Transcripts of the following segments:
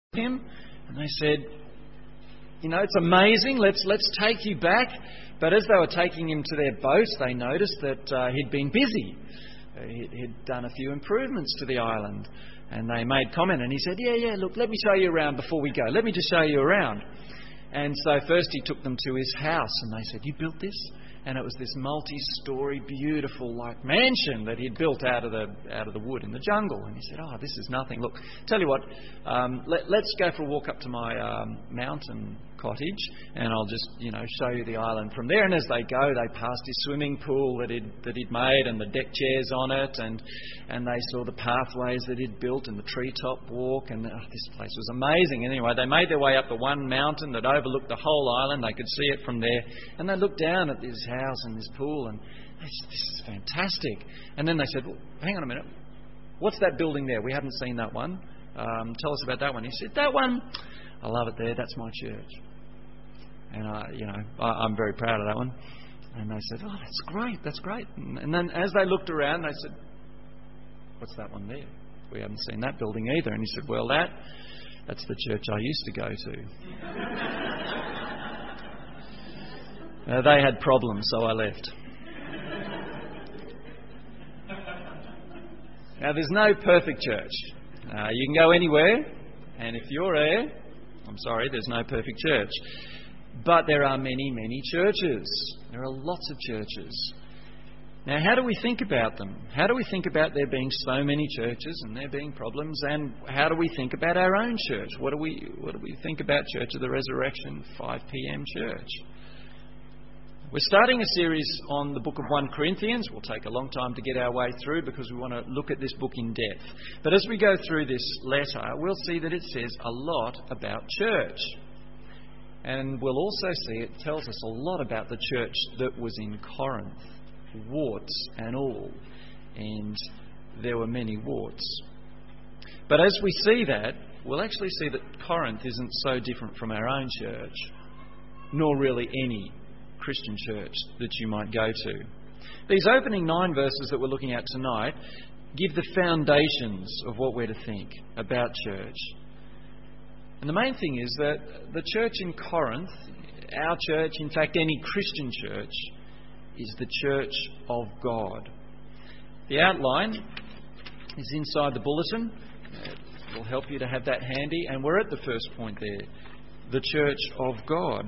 him, and they said, it's amazing, let's take you back. But as they were taking him to their boat, they noticed that he'd been busy. He'd done a few improvements to the island, and they made comment, and he said, yeah, look, let me show you around before we go. Let me just show you around. And so first he took them to his house, and they said, you built this? And it was this multi-storey, beautiful, mansion that he'd built out of the wood in the jungle. And he said, this is nothing. Look, tell you what, let's go for a walk up to my mountain cottage, and I'll just, show you the island from there. And as they go, they passed his swimming pool that he'd made, and the deck chairs on it, and they saw the pathways that he'd built and the treetop walk, and this place was amazing. Anyway, they made their way up the one mountain that overlooked the whole island. They could see it from there, and they looked down at this house and this pool, and they said, this is fantastic. And then they said, well, hang on a minute, what's that building there? We haven't seen that one. Tell us about that one. He said, that one, I love it there, that's my church. And I'm very proud of that one. And they said, that's great. And then as they looked around, they said, what's that one there? We haven't seen that building either. And he said, well, that's the church I used to go to. They had problems, so I left. Now, there's no perfect church. You can go anywhere, and if you're there, I'm sorry, there's no perfect church. But there are many, many churches. There are lots of churches. Now, how do we think about them? How do we think about there being so many churches and there being problems? And how do we think about our own church? What do we think about Church of the Resurrection 5 p.m. church? We're starting a series on the book of 1 Corinthians. We'll take a long time to get our way through because we want to look at this book in depth. But as we go through this letter, we'll see that it says a lot about church. And we'll also see it tells us a lot about the church that was in Corinth, warts and all. And there were many warts. But as we see that, we'll actually see that Corinth isn't so different from our own church, nor really any Christian church that you might go to. These opening 9 verses that we're looking at tonight give the foundations of what we're to think about church. And the main thing is that the church in Corinth, our church, in fact any Christian church, is the church of God. The outline is inside the bulletin. It will help you to have that handy. And we're at the first point there, the church of God.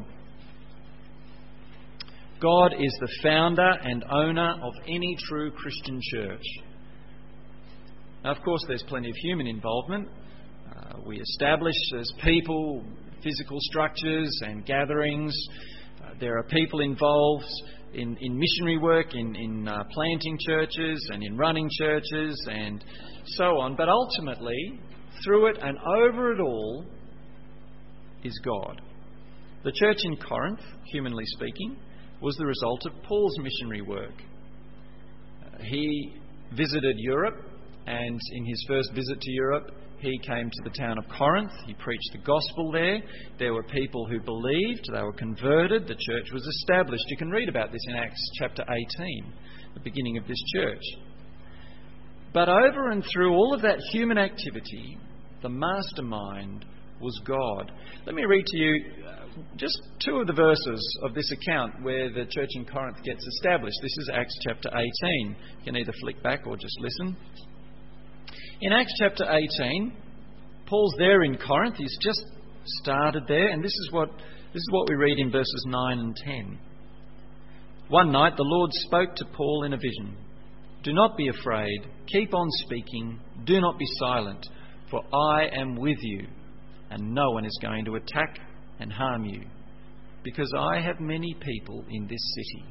God is the founder and owner of any true Christian church. Now, of course, there's plenty of human involvement. We establish as people physical structures and gatherings. There are people involved in missionary work, in planting churches and in running churches and so on. But ultimately, through it and over it all, is God. The church in Corinth, humanly speaking, was the result of Paul's missionary work. He visited Europe, and in his first visit to Europe, he came to the town of Corinth. He preached the gospel there. There were people who believed. They were converted. The church was established. You can read about this in Acts chapter 18, the beginning of this church. But over and through all of that human activity, the mastermind was God. Let me read to you just 2 of the verses of this account where the church in Corinth gets established. This is Acts chapter 18. You can either flick back or just listen. In Acts chapter 18, Paul's there in Corinth. He's just started there, and this is what we read in verses 9 and 10. One night the Lord spoke to Paul in a vision. Do not be afraid. Keep on speaking. Do not be silent, for I am with you, and no one is going to attack and harm you, because I have many people in this city.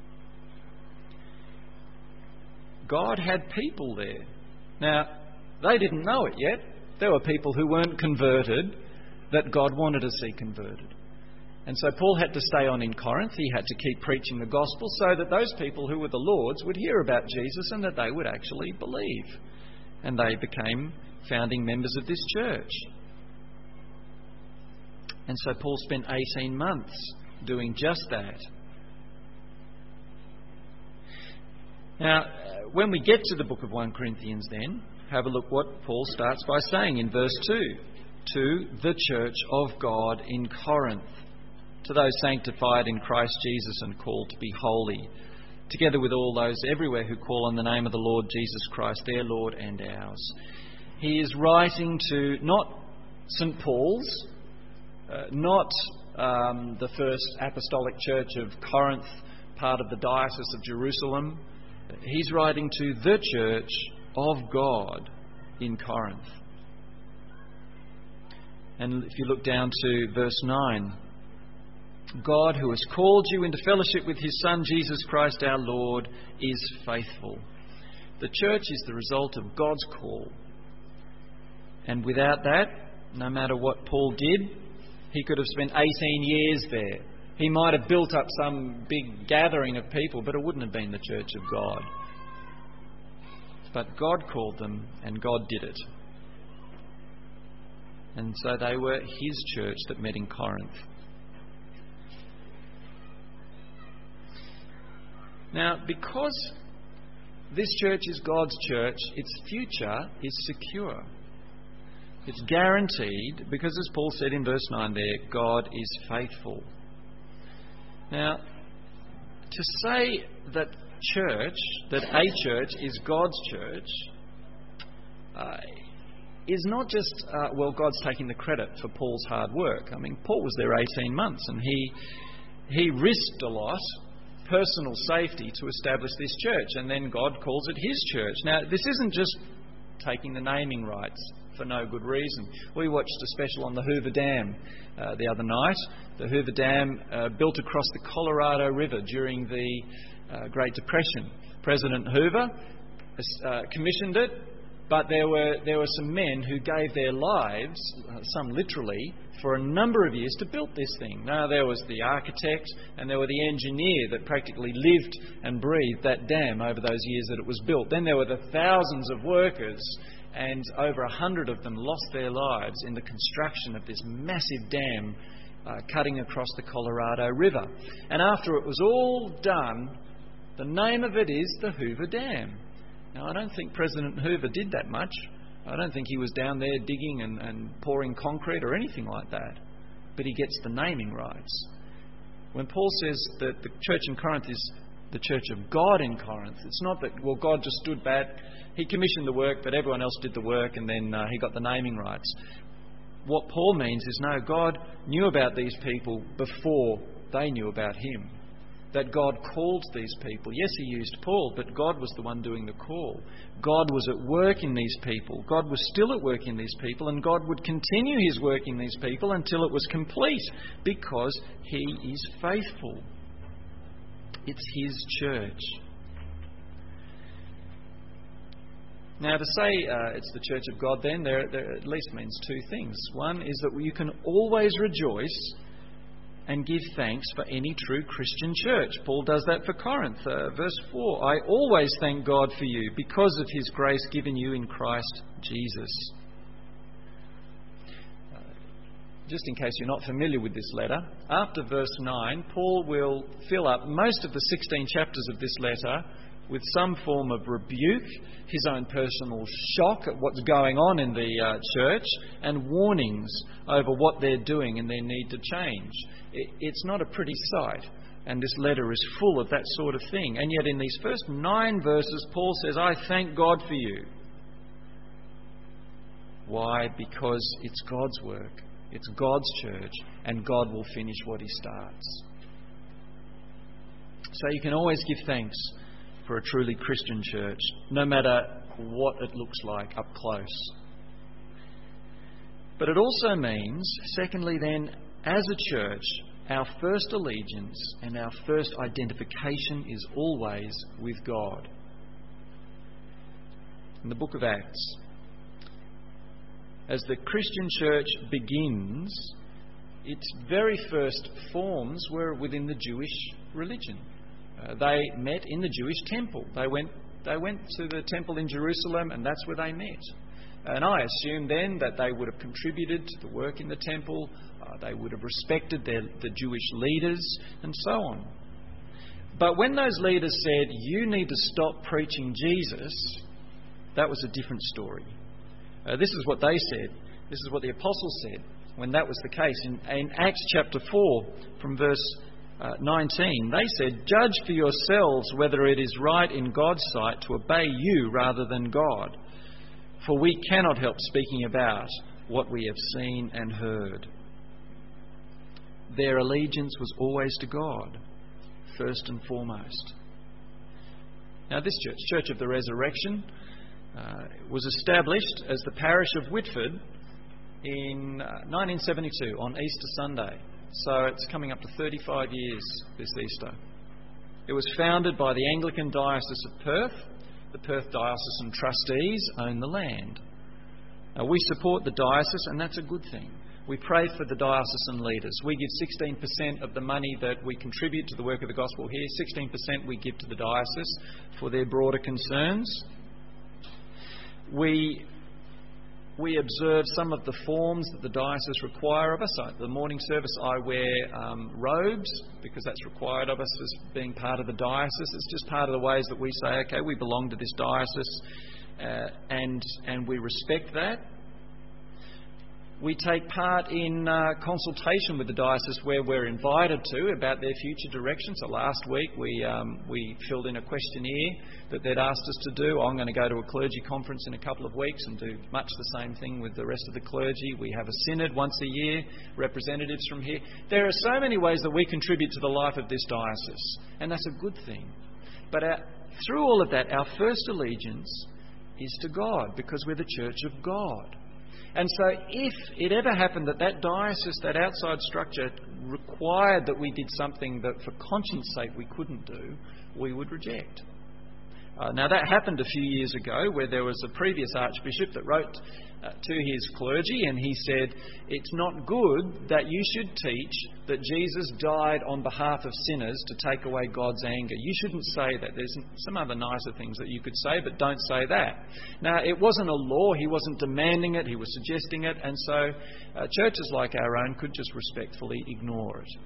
God had people there. Now, they didn't know it yet. There were people who weren't converted that God wanted to see converted. And so Paul had to stay on in Corinth. He had to keep preaching the gospel so that those people who were the Lord's would hear about Jesus and that they would actually believe. And they became founding members of this church. And so Paul spent 18 months doing just that. Now, when we get to the book of 1 Corinthians then, have a look what Paul starts by saying in verse 2. to the church of God in Corinth, to those sanctified in Christ Jesus and called to be holy, together with all those everywhere who call on the name of the Lord Jesus Christ, their Lord and ours. He is writing to not St. Paul's, not the first apostolic church of Corinth, part of the Diocese of Jerusalem. He's writing to the church of God in Corinth. And if you look down to verse 9, God, who has called you into fellowship with his Son, Jesus Christ our Lord, is faithful. The church is the result of God's call. And without that, no matter what Paul did, he could have spent 18 years there. He might have built up some big gathering of people, but it wouldn't have been the church of God. But God called them, and God did it. And so they were his church that met in Corinth. Now, because this church is God's church, its future is secure. It's guaranteed because, as Paul said in verse 9 there, God is faithful. Now, to say that a church is God's church, is not just, God's taking the credit for Paul's hard work. I mean, Paul was there 18 months and he risked a lot, personal safety, to establish this church, and then God calls it his church. Now, this isn't just taking the naming rights for no good reason. We watched a special on the Hoover Dam the other night. The Hoover Dam built across the Colorado River during the Great Depression. President Hoover commissioned it, but there were some men who gave their lives, some literally, for a number of years to build this thing. Now, there was the architect and there were the engineer that practically lived and breathed that dam over those years that it was built. Then there were the thousands of workers, and over 100 of them lost their lives in the construction of this massive dam cutting across the Colorado River. And after it was all done, the name of it is the Hoover Dam. Now, I don't think President Hoover did that much. I don't think he was down there digging and pouring concrete or anything like that. But he gets the naming rights. When Paul says that the church in Corinth is the church of God in Corinth, it's not that, God just stood back. He commissioned the work, but everyone else did the work, and then he got the naming rights. What Paul means is, no, God knew about these people before they knew about him. That God called these people. Yes, he used Paul, but God was the one doing the call. God was at work in these people. God was still at work in these people, and God would continue his work in these people until it was complete, because he is faithful. It's his church. Now, to say it's the church of God then, there at least means two things. One is that you can always rejoice and give thanks for any true Christian church. Paul does that for Corinth. Verse 4, I always thank God for you because of his grace given you in Christ Jesus. Just in case you're not familiar with this letter, after verse 9, Paul will fill up most of the 16 chapters of this letter with some form of rebuke, his own personal shock at what's going on in the church, and warnings over what they're doing and their need to change. It's not a pretty sight, and this letter is full of that sort of thing. And yet in these first 9 verses, Paul says, I thank God for you. Why? Because it's God's work. It's God's church, and God will finish what he starts. So you can always give thanks for a truly Christian church, no matter what it looks like up close. But it also means, secondly then, as a church, our first allegiance and our first identification is always with God. In the book of Acts, as the Christian church begins, its very first forms were within the Jewish religion. They met in the Jewish temple. They went to the temple in Jerusalem, and that's where they met. And I assume then that they would have contributed to the work in the temple. They would have respected the Jewish leaders, and so on. But when those leaders said, you need to stop preaching Jesus, that was a different story. This is what they said. This is what the apostles said when that was the case. In Acts chapter 4, from verse 19, they said, "Judge for yourselves whether it is right in God's sight to obey you rather than God. For we cannot help speaking about what we have seen and heard." Their allegiance was always to God, first and foremost. Now this church, Church of the Resurrection, was established as the parish of Whitford in 1972 on Easter Sunday. So it's coming up to 35 years this Easter. It was founded by the Anglican Diocese of Perth. The Perth Diocesan Trustees own the land. Now, we support the diocese, and that's a good thing. We pray for the diocesan leaders. We give 16% of the money that we contribute to the work of the gospel here. 16% we give to the diocese for their broader concerns. We observe some of the forms that the diocese require of us. At the morning service I wear robes because that's required of us as being part of the diocese. It's just part of the ways that we say, okay, we belong to this diocese and we respect that. We take part in consultation with the diocese where we're invited to about their future direction. So last week we filled in a questionnaire that they'd asked us to do. I'm going to go to a clergy conference in a couple of weeks and do much the same thing with the rest of the clergy. We have a synod once a year, representatives from here. There are so many ways that we contribute to the life of this diocese, and that's a good thing. But through all of that, our first allegiance is to God because we're the Church of God. And so if it ever happened that that diocese, that outside structure, required that we did something that for conscience sake we couldn't do, we would reject. Now that happened a few years ago where there was a previous archbishop that wrote to his clergy and he said, "It's not good that you should teach that Jesus died on behalf of sinners to take away God's anger. You shouldn't say that. There's some other nicer things that you could say, but don't say that." Now, it wasn't a law. He wasn't demanding it. He was suggesting it. And so churches like our own could just respectfully ignore it.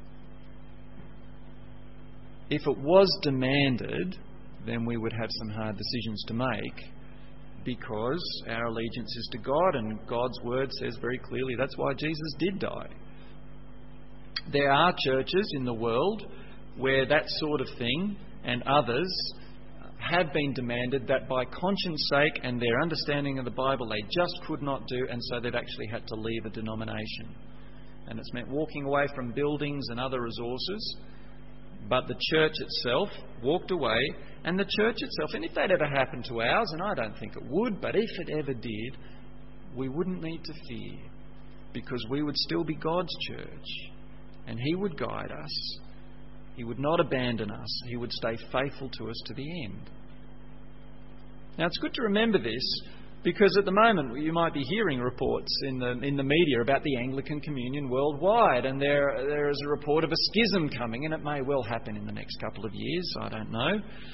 If it was demanded, then we would have some hard decisions to make because our allegiance is to God and God's word says very clearly that's why Jesus did die. There are churches in the world where that sort of thing and others have been demanded that by conscience sake and their understanding of the Bible they just could not do, and so they've actually had to leave a denomination. And it's meant walking away from buildings and other resources. But the church itself walked away, and the church itself, and if that ever happened to ours, and I don't think it would, but if it ever did, we wouldn't need to fear, because we would still be God's church, and He would guide us. He would not abandon us. He would stay faithful to us to the end. Now, it's good to remember this, because at the moment you might be hearing reports in the media about the Anglican Communion worldwide, and there is a report of a schism coming, and it may well happen in the next couple of years, I don't know.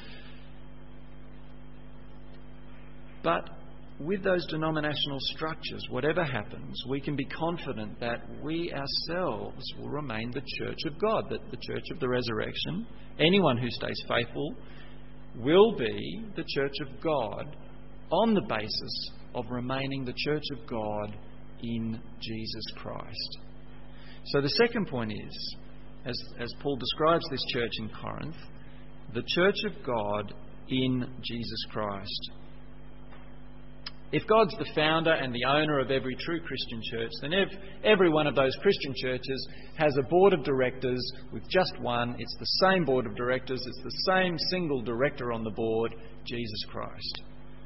But with those denominational structures, whatever happens, we can be confident that we ourselves will remain the Church of God, that the Church of the Resurrection, anyone who stays faithful, will be the Church of God on the basis of remaining the Church of God in Jesus Christ. So the second point is, as Paul describes this church in Corinth, the Church of God in Jesus Christ. If God's the founder and the owner of every true Christian church, then every one of those Christian churches has a board of directors with just one. It's the same board of directors. It's the same single director on the board, Jesus Christ.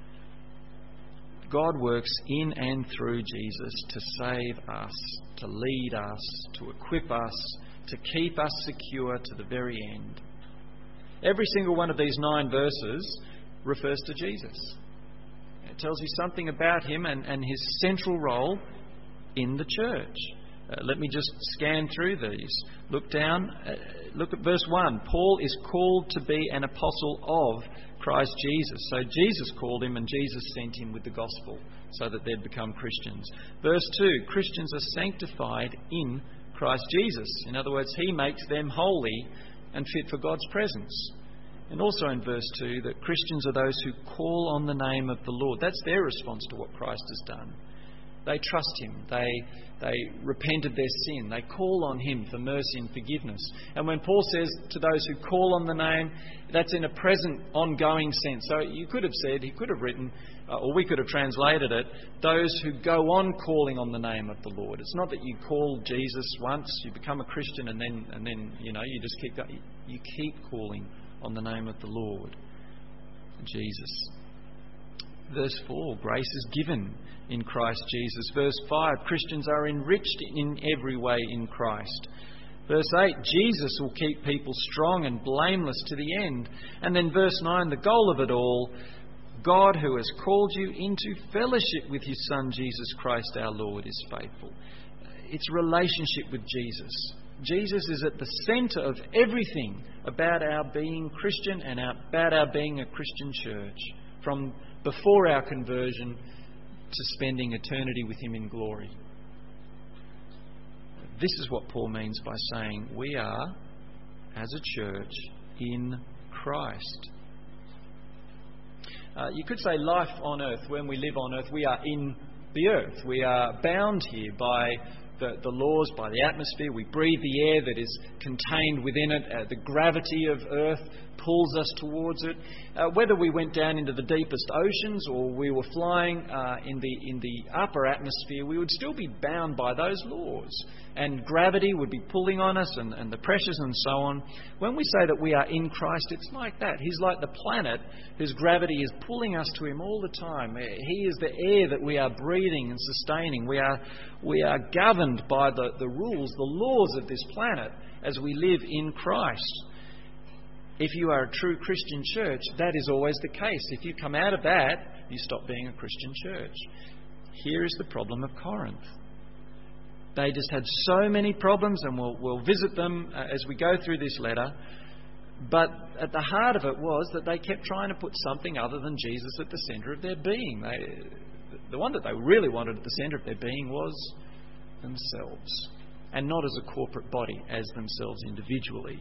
God works in and through Jesus to save us, to lead us, to equip us, to keep us secure to the very end. Every single one of these 9 verses refers to Jesus. It tells you something about Him and His central role in the church. Let me just scan through these. Look down. Look at verse 1. Paul is called to be an apostle of Christ Jesus. So Jesus called him and Jesus sent him with the gospel so that they'd become Christians. Verse 2. Christians are sanctified in Christ Jesus. In other words, He makes them holy and fit for God's presence. And also in verse 2 that Christians are those who call on the name of the Lord. That's their response to what Christ has done. They trust Him. They repent of their sin. They call on Him for mercy and forgiveness. And when Paul says to those who call on the name, that's in a present, ongoing sense. So he could have written, or we could have translated it, those who go on calling on the name of the Lord. It's not that you call Jesus once, you become a Christian, and then you just keep going. You keep calling on the name of the Lord, Jesus. Verse 4, grace is given in Christ Jesus. Verse 5, Christians are enriched in every way in Christ. Verse 8, Jesus will keep people strong and blameless to the end. And then verse 9, the goal of it all, God who has called you into fellowship with His Son Jesus Christ our Lord is faithful. It's relationship with Jesus. Jesus is at the centre of everything about our being Christian and about our being a Christian church, from before our conversion to spending eternity with Him in glory. This is what Paul means by saying we are, as a church, in Christ. You could say life on earth, when we live on earth, we are in the earth. We are bound here by the laws, by the atmosphere. We breathe the air that is contained within it. The gravity of earth pulls us towards it. Whether we went down into the deepest oceans or we were flying in the upper atmosphere, we would still be bound by those laws. And gravity would be pulling on us, and the pressures and so on. When we say that we are in Christ, it's like that. He's like the planet whose gravity is pulling us to Him all the time. He is the air that we are breathing and sustaining. We are governed by the rules, the laws of this planet as we live in Christ. If you are a true Christian church, that is always the case. If you come out of that, you stop being a Christian church. Here is the problem of Corinth. They just had so many problems, and we'll visit them as we go through this letter. But at the heart of it was that they kept trying to put something other than Jesus at the centre of their being. The one that they really wanted at the centre of their being was themselves, and not as a corporate body, as themselves individually.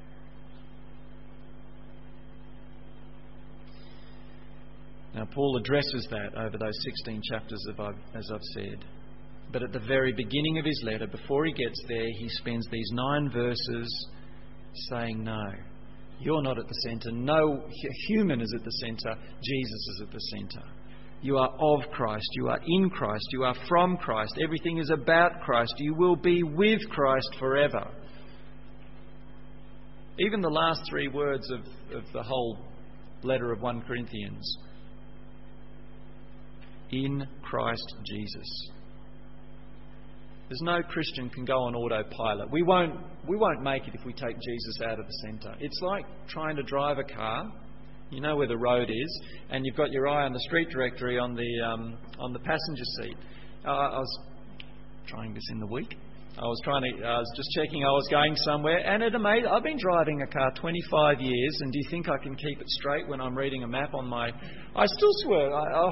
Now, Paul addresses that over those 16 chapters, as I've said. But at the very beginning of his letter, before he gets there, he spends these 9 verses saying, no, you're not at the centre. No human is at the centre. Jesus is at the centre. You are of Christ. You are in Christ. You are from Christ. Everything is about Christ. You will be with Christ forever. Even the last 3 words of the whole letter of 1 Corinthians. In Christ Jesus. There's no Christian can go on autopilot. We won't make it if we take Jesus out of the centre. It's like trying to drive a car. You know where the road is, and you've got your eye on the street directory on the passenger seat. I was trying this in the week. I was just checking I was going somewhere, and I've been driving a car 25 years, and do you think I can keep it straight when I'm reading a map on my... I still swear,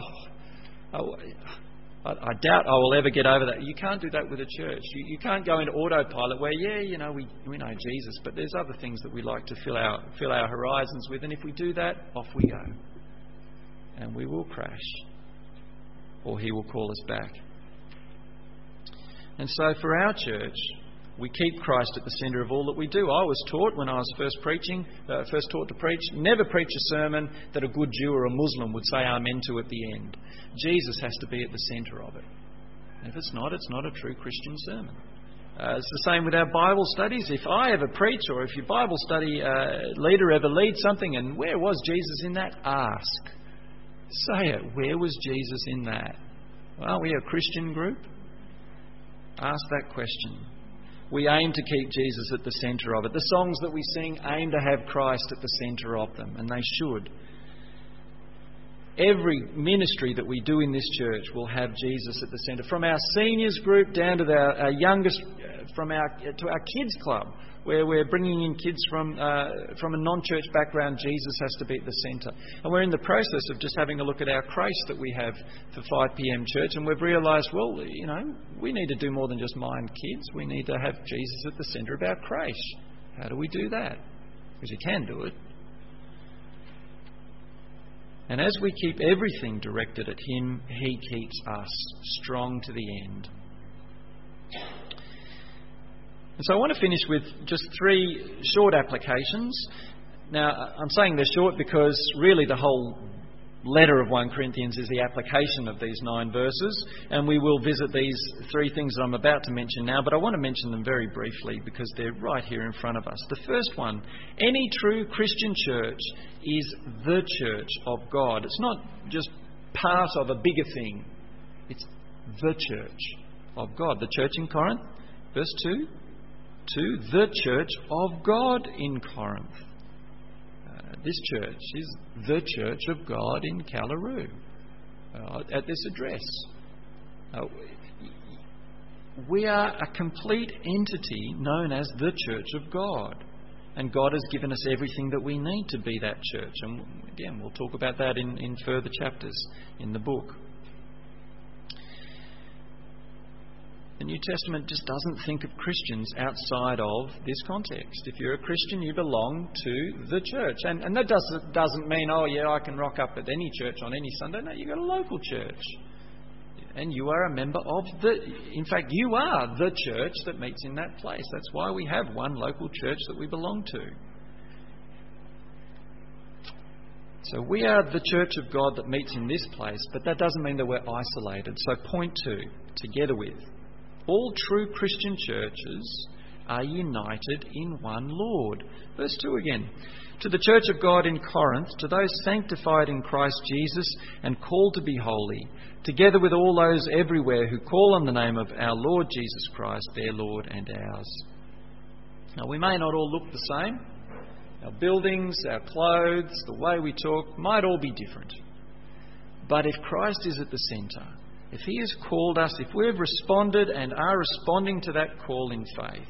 I doubt I will ever get over that. You can't do that with a church. You can't go into autopilot where, we know Jesus, but there's other things that we like to fill our horizons with, and if we do that, off we go. And we will crash, or He will call us back. And so for our church, we keep Christ at the centre of all that we do. I was taught when I was first taught to preach, never preach a sermon that a good Jew or a Muslim would say amen to at the end. Jesus has to be at the centre of it. And if it's not a true Christian sermon. It's the same with our Bible studies. If I ever preach, or if your Bible study leader ever leads something, and where was Jesus in that? Ask. Say it. Where was Jesus in that? Well, are we a Christian group? Ask that question. We aim to keep Jesus at the centre of it. The songs that we sing aim to have Christ at the centre of them, and they should. Every ministry that we do in this church will have Jesus at the centre. From our seniors group down to our youngest, to our kids club, where we're bringing in kids from a non-church background, Jesus has to be at the centre. And we're in the process of just having a look at our creche that we have for 5 p.m. church, and we've realised, we need to do more than just mind kids. We need to have Jesus at the centre of our creche. How do we do that? Because you can do it. And as we keep everything directed at Him, He keeps us strong to the end. And so I want to finish with just 3 short applications. Now, I'm saying they're short because really the whole letter of 1 Corinthians is the application of these 9 verses, and we will visit these 3 things that I'm about to mention now, but I want to mention them very briefly because they're right here in front of us. The first one, any true Christian church is the church of God. It's not just part of a bigger thing. It's the church of God. The church in Corinth, verse 2, the church of God in Corinth. This church is the church of God in Callaroo at this address. We are a complete entity known as the church of God. And God has given us everything that we need to be that church. And again, we'll talk about that in further chapters in the book. The New Testament just doesn't think of Christians outside of this context. If you're a Christian, you belong to the church. And that doesn't mean, oh yeah, I can rock up at any church on any Sunday. No, you've got a local church. And you are a member of in fact, you are the church that meets in that place. That's why we have one local church that we belong to. So we are the church of God that meets in this place, but that doesn't mean that we're isolated. So point 2, together with, all true Christian churches are united in one Lord. Verse 2 again. To the church of God in Corinth, to those sanctified in Christ Jesus and called to be holy, together with all those everywhere who call on the name of our Lord Jesus Christ, their Lord and ours. Now, we may not all look the same. Our buildings, our clothes, the way we talk might all be different. But if Christ is at the centre, if He has called us, if we've responded and are responding to that call in faith,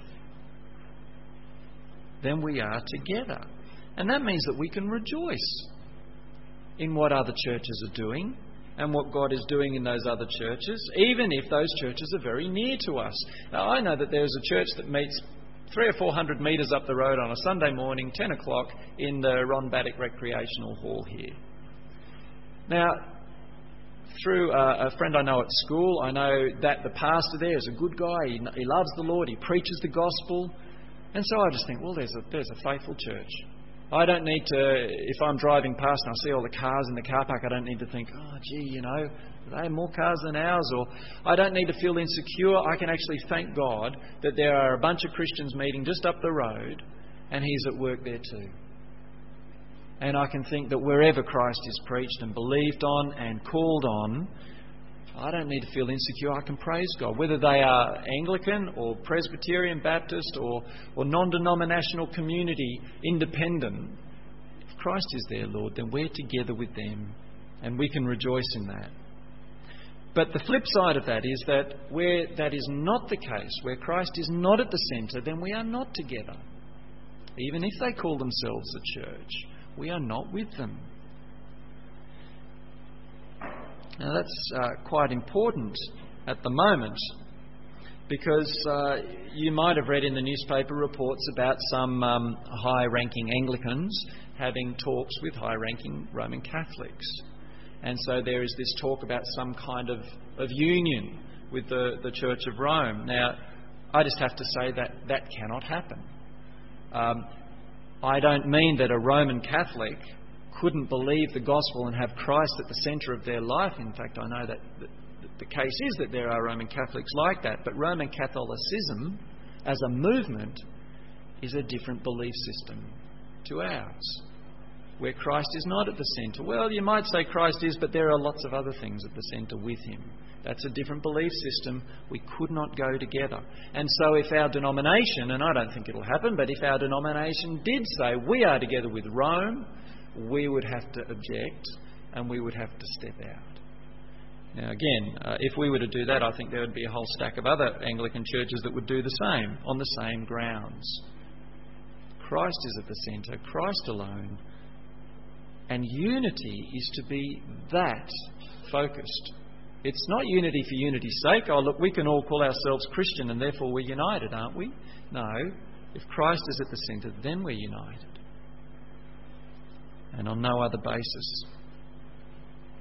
then we are together. And that means that we can rejoice in what other churches are doing and what God is doing in those other churches, even if those churches are very near to us. Now, I know that there's a church that meets 300 or 400 metres up the road on a Sunday morning, 10 o'clock, in the Ron Baddock Recreational Hall here. Now, through a friend I know at school, I know that the pastor there is a good guy. He loves the Lord. He preaches the gospel. And so I just think, well, there's a faithful church. I don't need to, if I'm driving past and I see all the cars in the car park, I don't need to think, oh, gee, are they more cars than ours? Or I don't need to feel insecure. I can actually thank God that there are a bunch of Christians meeting just up the road and He's at work there too. And I can think that wherever Christ is preached and believed on and called on, I don't need to feel insecure. I can praise God. Whether they are Anglican or Presbyterian, Baptist or non-denominational community, independent, if Christ is their Lord, then we're together with them and we can rejoice in that. But the flip side of that is that where that is not the case, where Christ is not at the centre, then we are not together. Even if they call themselves a church, we are not with them. Now that's quite important at the moment because you might have read in the newspaper reports about some high-ranking Anglicans having talks with high-ranking Roman Catholics. And so there is this talk about some kind of union with the Church of Rome. Now, I just have to say that cannot happen. I don't mean that a Roman Catholic couldn't believe the gospel and have Christ at the centre of their life. In fact, I know that the case is that there are Roman Catholics like that. But Roman Catholicism, as a movement, is a different belief system to ours, where Christ is not at the centre. Well, you might say Christ is, but there are lots of other things at the centre with Him. That's a different belief system. We could not go together. And so if our denomination, and I don't think it'll happen, but if our denomination did say we are together with Rome, we would have to object and we would have to step out. Now again, if we were to do that, I think there would be a whole stack of other Anglican churches that would do the same, on the same grounds. Christ is at the centre, Christ alone, and unity is to be that focused. It's not unity for unity's sake. Oh, look, we can all call ourselves Christian and therefore we're united, aren't we? No. If Christ is at the centre, then we're united. And on no other basis.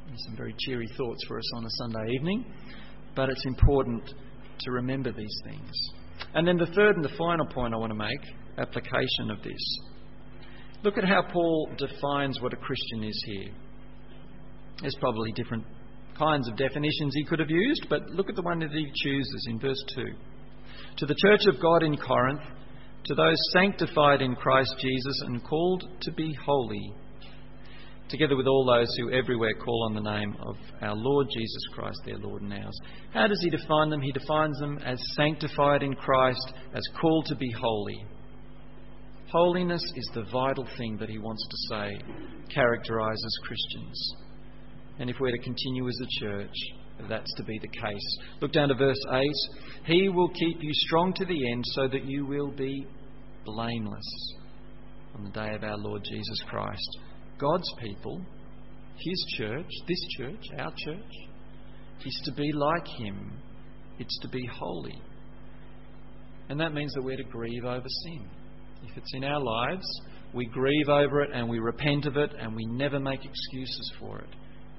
Some very cheery thoughts for us on a Sunday evening, but it's important to remember these things. And then the third and the final point I want to make, application of this. Look at how Paul defines what a Christian is here. There's probably different kinds of definitions he could have used, but look at the one that he chooses in verse 2. To the church of God in Corinth, to those sanctified in Christ Jesus and called to be holy, together with all those who everywhere call on the name of our Lord Jesus Christ, their Lord and ours. How does he define them? He defines them as sanctified in Christ, as called to be holy. Holiness is the vital thing that he wants to say characterises Christians. And if we're to continue as a church, that's to be the case. Look down to verse 8. He will keep you strong to the end so that you will be blameless on the day of our Lord Jesus Christ. God's people, his church, this church, our church, is to be like him. It's to be holy. And that means that we're to grieve over sin. If it's in our lives, we grieve over it and we repent of it and we never make excuses for it.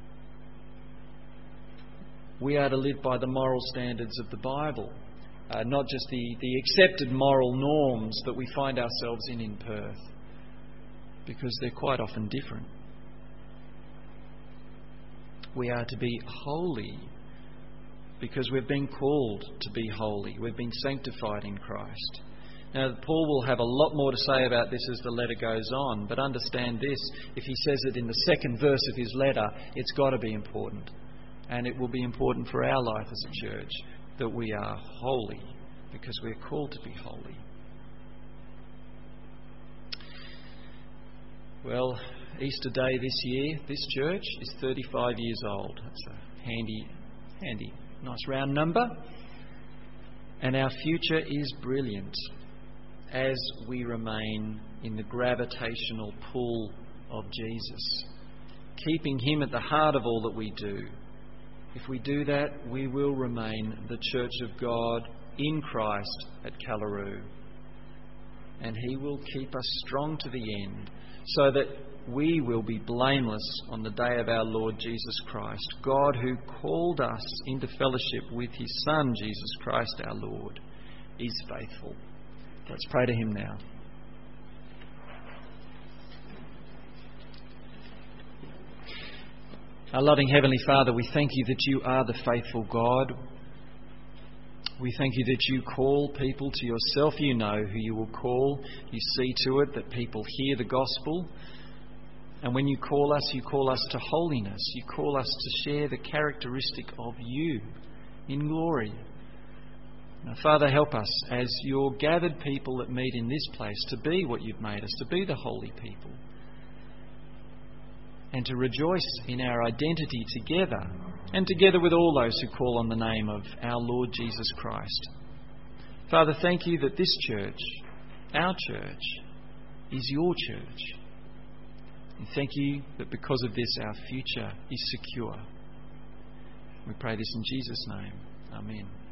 We are to live by the moral standards of the Bible, not just the accepted moral norms that we find ourselves in Perth, because they're quite often different. We are to be holy because we've been called to be holy. We've been sanctified in Christ. Now, Paul will have a lot more to say about this as the letter goes on, but understand this, if he says it in the second verse of his letter, it's got to be important. And it will be important for our life as a church that we are holy because we're called to be holy. Well, Easter Day this year, this church is 35 years old. That's a handy, nice round number. And our future is brilliant as we remain in the gravitational pull of Jesus, keeping him at the heart of all that we do. If we do that, we will remain the church of God in Christ at Callaroo. And he will keep us strong to the end so that we will be blameless on the day of our Lord Jesus Christ. God, who called us into fellowship with his Son, Jesus Christ our Lord, is faithful. Let's pray to him now. Our loving Heavenly Father, we thank you that you are the faithful God. We thank you that you call people to yourself. You know who you will call. You see to it that people hear the gospel. And when you call us to holiness. You call us to share the characteristic of you in glory. Now, Father, help us as your gathered people that meet in this place to be what you've made us, to be the holy people. And to rejoice in our identity together, and together with all those who call on the name of our Lord Jesus Christ. Father, thank you that this church, our church, is your church. And thank you that because of this our future is secure. We pray this in Jesus' name. Amen.